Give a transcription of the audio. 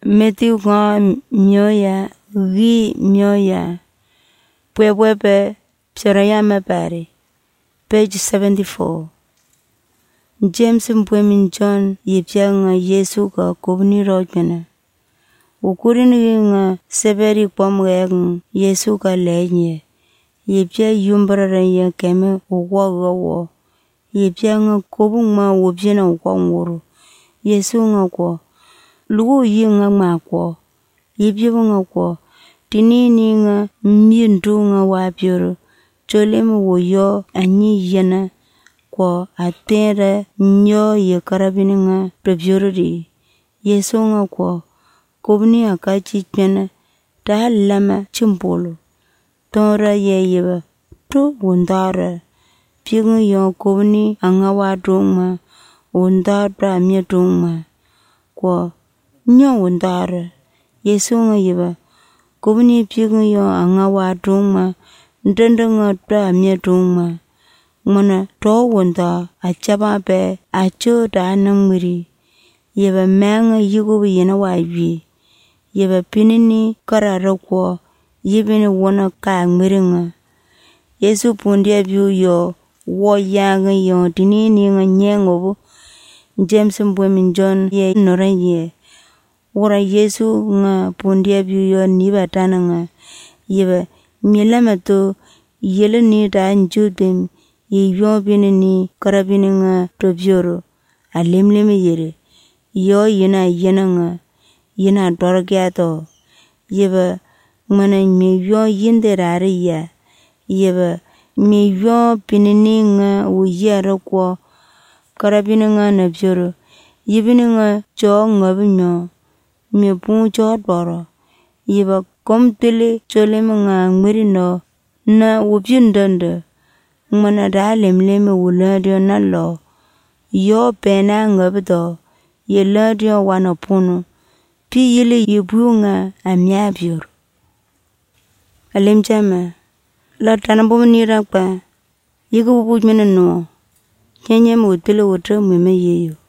Matthew nga myoya gi myoya pwebwebe psaraya mapari page 74. James mpwemin John yipya nga Yesu ka kubni rojana. Ukurin nga seberi kwamweg Yesu ka lenye. Yipya yumbrara ya keme uwagawo. Yipya nga kubung ma wubjena ukwanguru. Yesu nga kwa. Lugu yi nga makwo. Yipya nga kwa. Tinini nga myindu nga wapyoro. Cholemu woyo anyi yana. Kwa atere nyo ye karabini nga prebyorori. Yesu nga kwa. Kubni akachi chene. Ta lama chimpolo. Tora ye yeba. Tu wundara. Pigung yo kubni anga wadungma. Wundara amya dungma. Kwa nyo wundara. Yesu nga yeba. Kubni pigung yo anga wadungma. Ndenda nga tra amya dungma. Mwana to wunda achaba be acho da nangmiri. Yeba menga yigubu yena waji. Yeba pinini karara kwa. Yibini wana ka ngmiringa. Yesu pundia biu yo. Wo yanga yo dinini nga nyengobu. James mpwemin John ye noranye. Wora Yesu nga pundia biu yo niba tana nga. Yeba milama to yele ni da njubim. Yiyo bini ni karabini nga tobyoro. Alimlimi yere. Yo yina nga. Yina dorgyato. Yeba mana mi yo yinderari ya. Yeba mi yo pinini nga uyera kwa. Karabini nga nabyoro. Yibini nga cho ngabinyo. Mi pung cho doro. Yeba komtili cholema nga ngmirino. Na wubjindanda. Mwana da lemleme wuladio na lo. Yo pena ngabdo. Ye ladio wana puno. Pi yili yibu nga amyabyur. Alimchama. La tanabum nirakpa. Yigu wubujmena no. Nyenye mwutile wutra mweme yeyo.